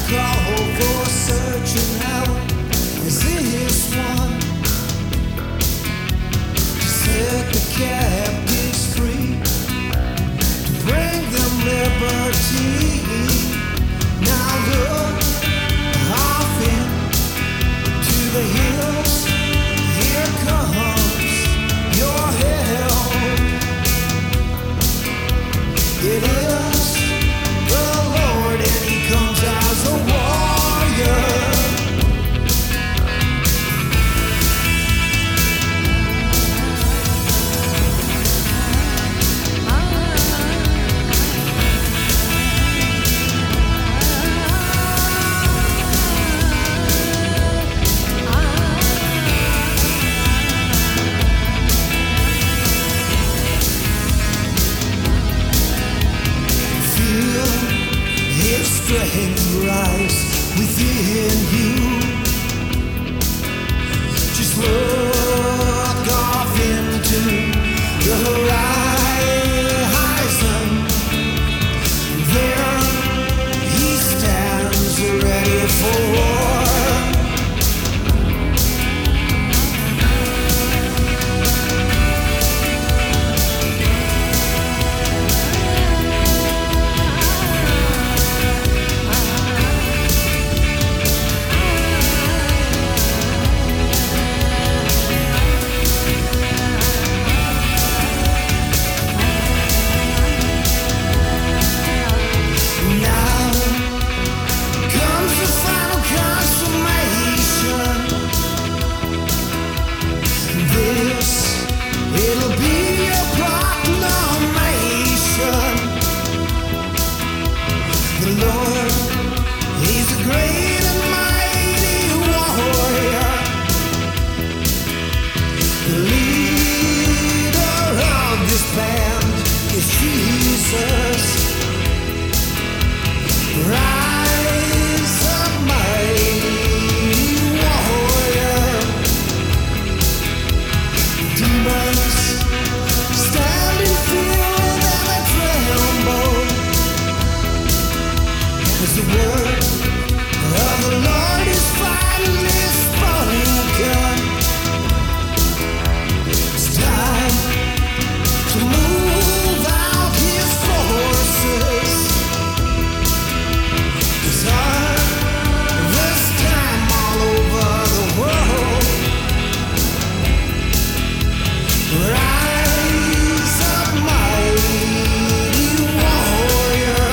call for searching out is this one to set the captives free, to bring them liberty. Now look off into the hills. Here comes your help. It is the Lord, and He comes as a warrior. Strength rise within you. Just look off into the horizon. There He stands ready for war. It'll be a proclamation. The Lord, He's a great and mighty warrior. The leader of this band is Jesus. Rise up, mighty warrior. Demons stand in fear and they tremble as the word of the Lord is finally spoken. It's time to move out His forces. It's harvest time all over the world. Rise up, mighty warrior.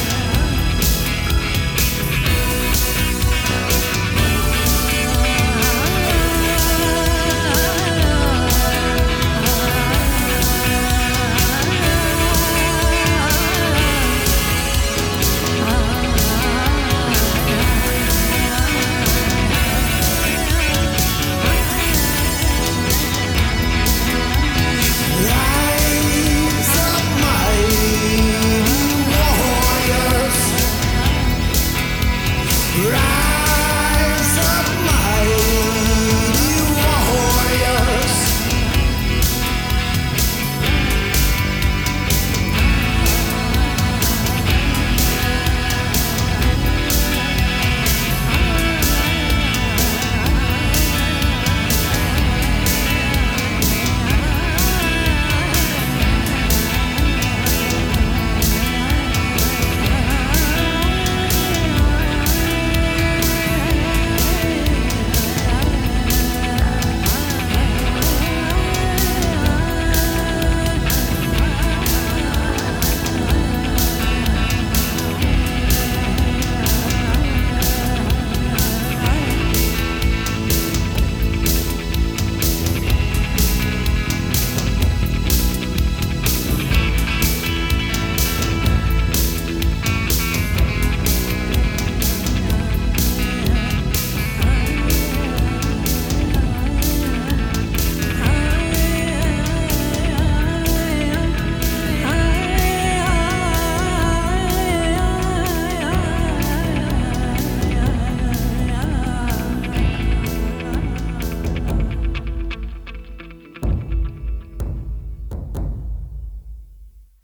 Rise up, mighty warriors. Rise